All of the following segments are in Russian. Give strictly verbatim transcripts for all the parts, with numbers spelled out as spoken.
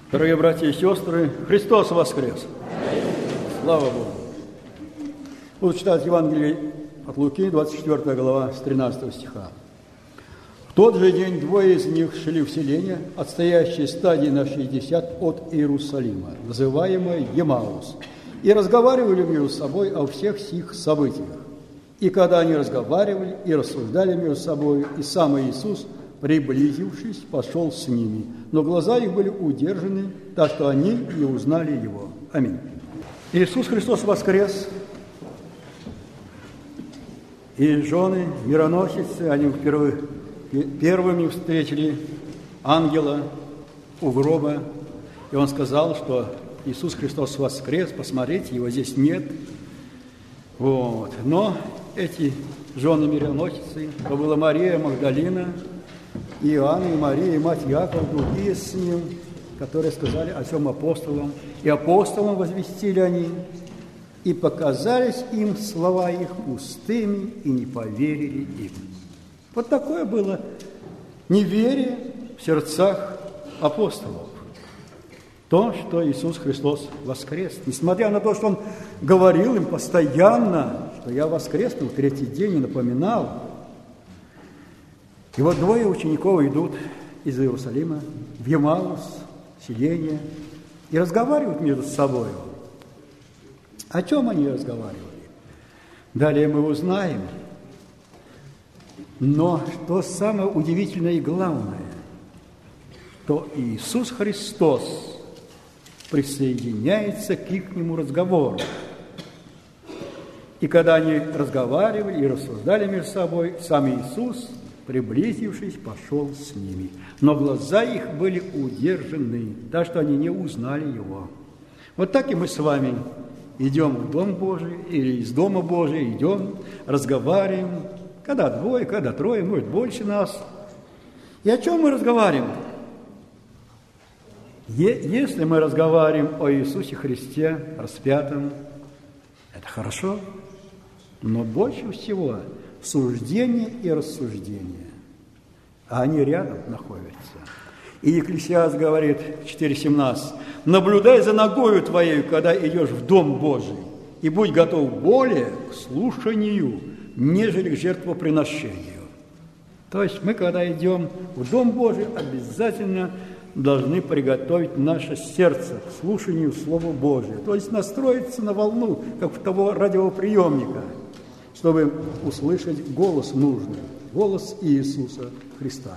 Дорогие братья и сестры, Христос воскрес! Слава Богу! Буду читать Евангелие от Луки, двадцать четвёртая глава, с тринадцатого стиха. В тот же день двое из них шли в селение, отстоящее стадии на шестьдесят от Иерусалима, называемое Емаус, и разговаривали между собой о всех сих событиях. И когда они разговаривали и рассуждали между собой, и сам Иисус, приблизившись, пошел с ними, но глаза их были удержаны, так что они не узнали Его. Аминь. Иисус Христос воскрес, и жены, мироносицы, они впервые, первыми встретили ангела у гроба, и он сказал, что Иисус Христос воскрес, посмотрите, Его здесь нет. Вот. Но эти жены мироносицы, то была Мария Магдалина, и Иоанна, и Мария, и мать Якова, другие с ним, которые сказали о всем апостолам. И апостолам возвестили они, и показались им слова их пустыми, и не поверили им. Вот такое было неверие в сердцах апостолов. То, что Иисус Христос воскрес. Несмотря на то, что Он говорил им постоянно, что я воскресну в третий день, и напоминал. И вот двое учеников идут из Иерусалима в Емаус, селение, и разговаривают между собой. О чем они разговаривали? Далее мы узнаем. Но что самое удивительное и главное, то Иисус Христос присоединяется к ихнему разговору. И когда они разговаривали и рассуждали между собой, сам Иисус, приблизившись, пошел с ними. Но глаза их были удержаны, так что они не узнали Его. Вот так и мы с вами идем в Дом Божий или из Дома Божия идем, разговариваем, когда двое, когда трое, может, больше нас. И о чем мы разговариваем? Если мы разговариваем о Иисусе Христе распятом, это хорошо, но больше всего суждение и рассуждение, а они рядом находятся. И Екклесиаст говорит, четыре семнадцать, «Наблюдай за ногою твоей, когда идешь в Дом Божий, и будь готов более к слушанию, нежели к жертвоприношению». То есть мы, когда идем в Дом Божий, обязательно должны приготовить наше сердце к слушанию Слова Божия. То есть настроиться на волну, как в того радиоприемника, чтобы услышать голос нужный, голос Иисуса Христа.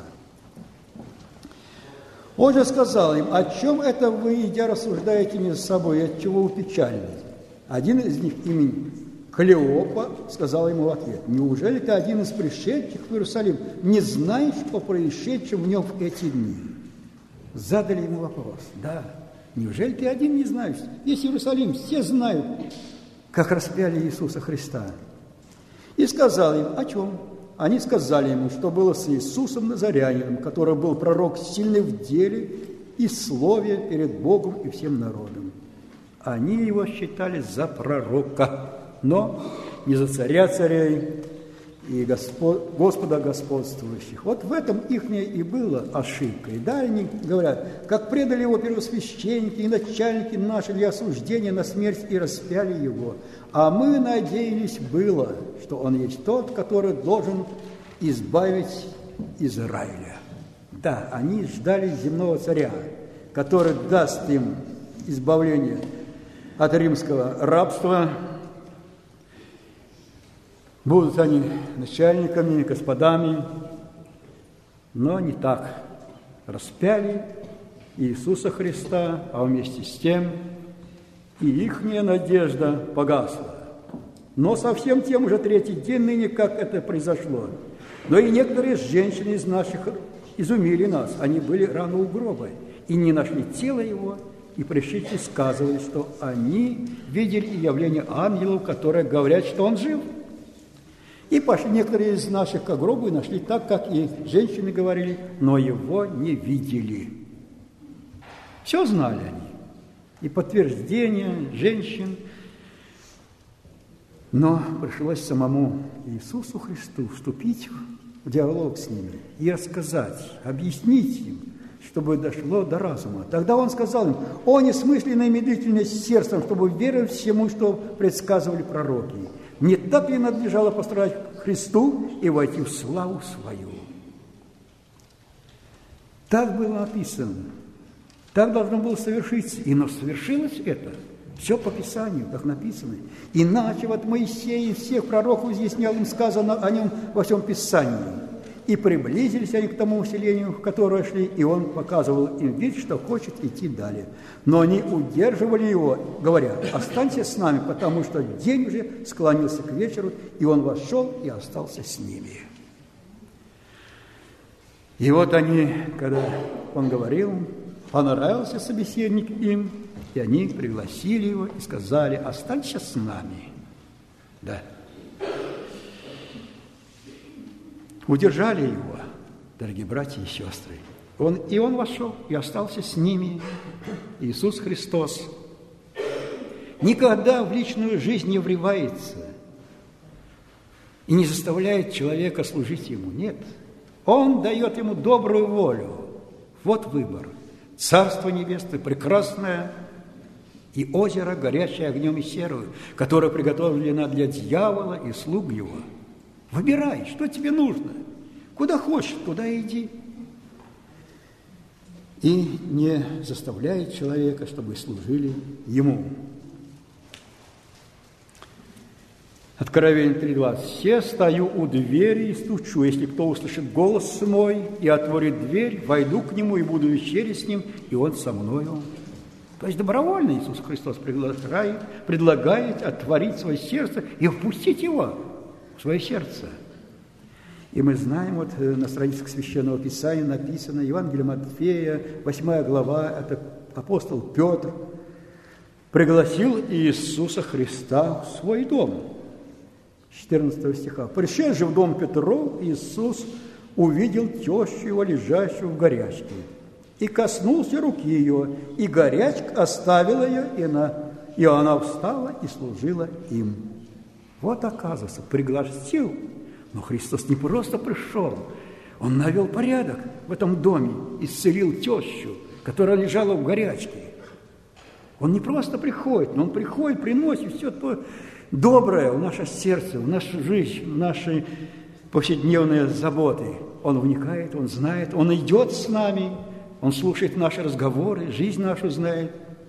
Он же сказал им, о чем это вы, идя, рассуждаете между собой, и от чего вы печальны? Один из них, имени Клеопа, сказал ему в ответ, неужели ты один из пришедших в Иерусалим, не знаешь о происшедшем в нем в эти дни? Задали ему вопрос, да, неужели ты один не знаешь? Весь Иерусалим, все знают, как распяли Иисуса Христа. И сказал им, о чем? Они сказали ему, что было с Иисусом Назарянином, который был пророк сильный в деле и слове перед Богом и всем народом. Они его считали за пророка, но не за царя царей и Господ, Господа господствующих. Вот в этом ихняя и была ошибка. И далее они говорят, как предали его первосвященники и начальники наши для осуждения на смерть и распяли его. А мы надеялись было, что он есть тот, который должен избавить Израиля. Да, они ждали земного царя, который даст им избавление от римского рабства. Будут они начальниками, господами, но не так. Распяли Иисуса Христа, а вместе с тем и ихняя надежда погасла. Но совсем тем уже третий день ныне, как это произошло. Но и некоторые женщины из наших изумили нас. Они были рано у гроба и не нашли тело его, и пришедшие сказывали, что они видели явление ангелов, которые говорят, что он жив. И пошли некоторые из наших к гробу и нашли так, как и женщины говорили, но его не видели. Все знали они. И подтверждение женщин. Но пришлось самому Иисусу Христу вступить в диалог с ними и рассказать, объяснить им, чтобы дошло до разума. Тогда он сказал им: «О, несмысленная медлительность сердцем, чтобы верить всему, что предсказывали пророки. Не так ли надлежало пострадать Христу и войти в славу свою?» Так было написано. Так должно было совершиться. И но совершилось это. Все по Писанию, как написано. «Иначе вот Моисей и всех пророков изъяснял им сказано о нем во всем Писании. И приблизились они к тому селению, в которое шли, и он показывал им вид, что хочет идти далее. Но они удерживали его, говоря: останься с нами, потому что день уже склонился к вечеру, и он вошел и остался с ними». И вот они, когда он говорил, понравился собеседник им, и они пригласили его и сказали: останься с нами. Да. Удержали его, дорогие братья и сестры. Он, и он вошел, и остался с ними. Иисус Христос никогда в личную жизнь не врывается и не заставляет человека служить ему. Нет. Он дает ему добрую волю. Вот выбор. Царство небесное, прекрасное, и озеро, горящее огнем и серою, которое приготовлено для дьявола и слуг его. Выбирай, что тебе нужно. Куда хочешь, туда иди. И не заставляет человека, чтобы служили ему. Откровение три двадцать. «Се стою у двери и стучу. Если кто услышит голос мой и отворит дверь, войду к нему и буду вечерять с ним, и он со мною». То есть добровольно Иисус Христос предлагает, предлагает отворить свое сердце и впустить его в свое сердце. И мы знаем, вот на страницах Священного Писания написано, Евангелие Матфея, восьмая глава, это апостол Петр пригласил Иисуса Христа в свой дом. четырнадцатого стиха. «Пришед же в дом Петров, Иисус увидел тещу его, лежащую в горячке, и коснулся руки ее, и горячка оставила ее, и она, и она встала и служила им». Вот, оказывается, пригласил. Но Христос не просто пришел, Он навел порядок в этом доме, исцелил тещу, которая лежала в горячке. Он не просто приходит, но Он приходит, приносит все то доброе в наше сердце, в нашу жизнь, в наши повседневные заботы. Он вникает, Он знает, Он идет с нами, Он слушает наши разговоры, жизнь нашу знает.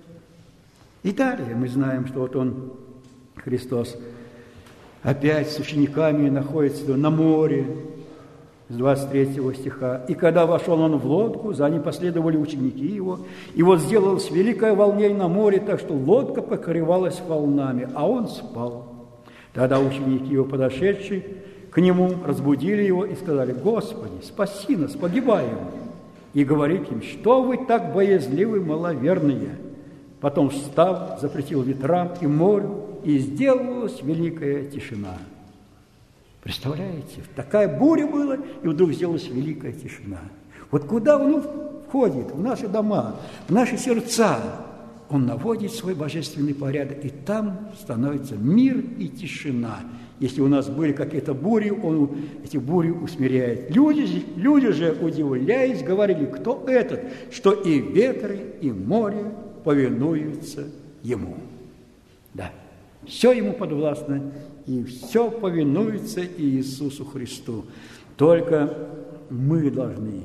И далее мы знаем, что вот Он, Христос, опять с учениками находится на море, с двадцать третьего стиха. «И когда вошел он в лодку, за ним последовали ученики его, и вот сделалось великое волнение на море, так что лодка покрывалась волнами, а он спал. Тогда ученики его, подошедшие к нему, разбудили его и сказали: Господи, спаси нас, погибаем. И говорит им: что вы так боязливы, маловерные? Потом, встав, запретил ветрам и морю, и сделалась великая тишина». Представляете? Такая буря была, и вдруг сделалась великая тишина. Вот куда он входит? В наши дома, в наши сердца. Он наводит свой божественный порядок, и там становится мир и тишина. Если у нас были какие-то бури, он эти бури усмиряет. Люди, люди же, удивляясь, говорили: кто этот, что и ветры, и море повинуются ему. Да. Все ему подвластно, и все повинуется Иисусу Христу. Только мы должны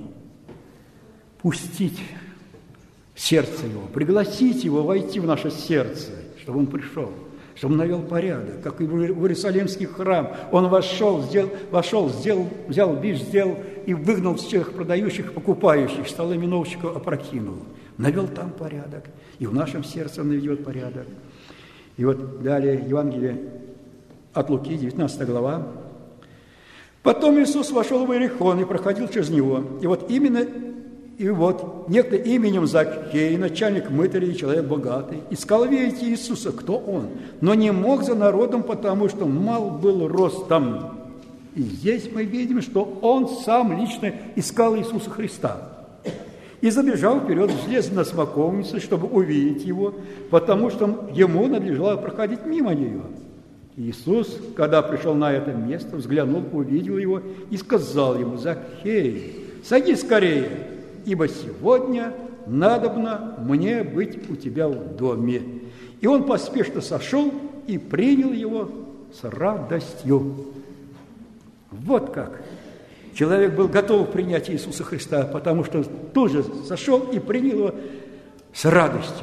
пустить сердце Его, пригласить Его войти в наше сердце, чтобы Он пришел, чтобы Он навел порядок, как и в Иерусалимский храм. Он вошел, сделал, вошел, сделал, взял бич, сделал и выгнал всех продающих, покупающих, столы миновщиков опрокинул. Навел там порядок, и в нашем сердце Он наведет порядок. И вот далее Евангелие от Луки, девятнадцатая глава. «Потом Иисус вошел в Иерихон и проходил через него. И вот именно, и вот некто именем Закхей, начальник мытарей, человек богатый, искал видеть Иисуса, кто он, но не мог за народом, потому что мал был ростом». И здесь мы видим, что он сам лично искал Иисуса Христа. И забежал вперед, взлез на смоковницу, чтобы увидеть его, потому что ему надлежало проходить мимо нее. Иисус, когда пришел на это место, взглянул, увидел его и сказал ему: Закхей, садись скорее, ибо сегодня надобно мне быть у тебя в доме». И он поспешно сошел и принял его с радостью. Вот как человек был готов принять Иисуса Христа, потому что он тоже сошел и принял его с радостью.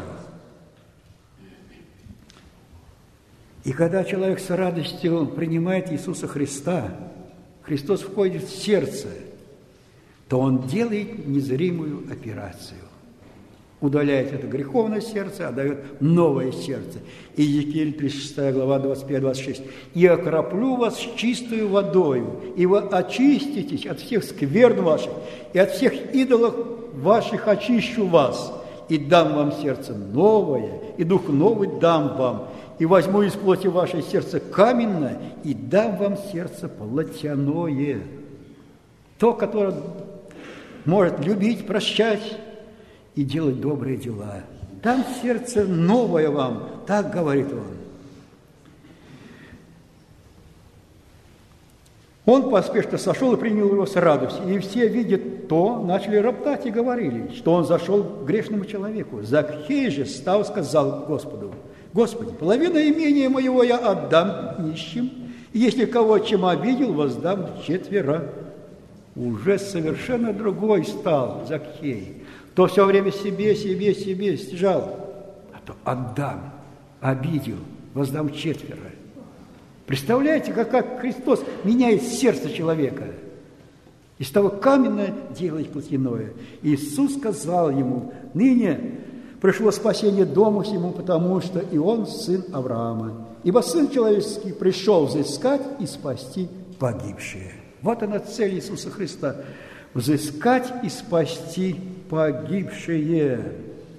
И когда человек с радостью принимает Иисуса Христа, Христос входит в сердце, то он делает незримую операцию. Удаляет это греховное сердце, а дает новое сердце. Иезекииль тридцать шестая глава, двадцать пять двадцать шесть. «И окроплю вас чистою водою, и вы очиститесь от всех скверн ваших, и от всех идолов ваших очищу вас, и дам вам сердце новое, и дух новый дам вам, и возьму из плоти вашей сердце каменное, и дам вам сердце плотяное». То, которое может любить, прощать и делать добрые дела. Там сердце новое вам, так говорит он. Он поспешно сошел и принял его с радостью. И все, видят то, начали роптать и говорили, что он зашел к грешному человеку. Закхей же, став, сказал Господу: «Господи, половину имения моего я отдам нищим, и если кого чем обидел, воздам четверо». Уже совершенно другой стал Закхей. То все время себе, себе, себе стяжал, а то отдам, обидел, воздам четверо. Представляете, как, как Христос меняет сердце человека? Из того каменное делает плотяное. Иисус сказал ему: «Ныне пришло спасение дому сему, потому что и он сын Авраама. Ибо Сын Человеческий пришел взыскать и спасти погибшие». Вот она цель Иисуса Христа – взыскать и спасти погибшие.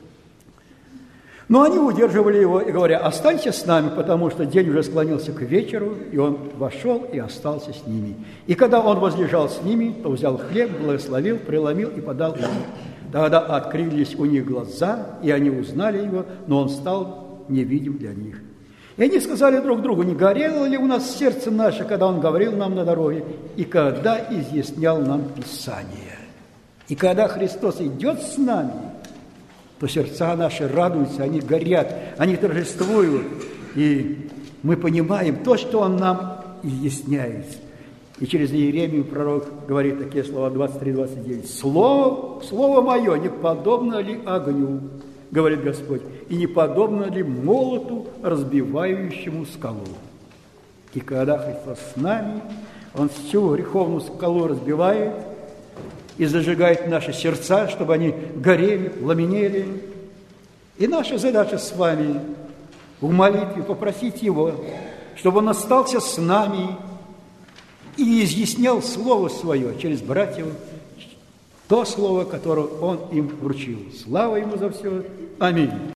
Но они удерживали его и говоря: «Останься с нами, потому что день уже склонился к вечеру». И он вошел и остался с ними. И когда он возлежал с ними, то взял хлеб, благословил, преломил и подал им. Тогда открылись у них глаза, и они узнали его, но он стал невидим для них. И они сказали друг другу: «Не горело ли у нас сердце наше, когда он говорил нам на дороге, и когда изъяснял нам Писание?» И когда Христос идет с нами, то сердца наши радуются, они горят, они торжествуют, и мы понимаем то, что Он нам изъясняет. И через Иеремию пророк говорит такие слова, двадцать три двадцать девять. «Слово, слово мое не подобно ли огню, говорит Господь, и не подобно ли молоту, разбивающему скалу?» И когда Христос с нами, Он всю греховную скалу разбивает и зажигает наши сердца, чтобы они горели, пламенели. И наша задача с вами в молитве попросить Его, чтобы Он остался с нами и изъяснял Слово Свое через братьев, то Слово, которое Он им вручил. Слава Ему за все. Аминь.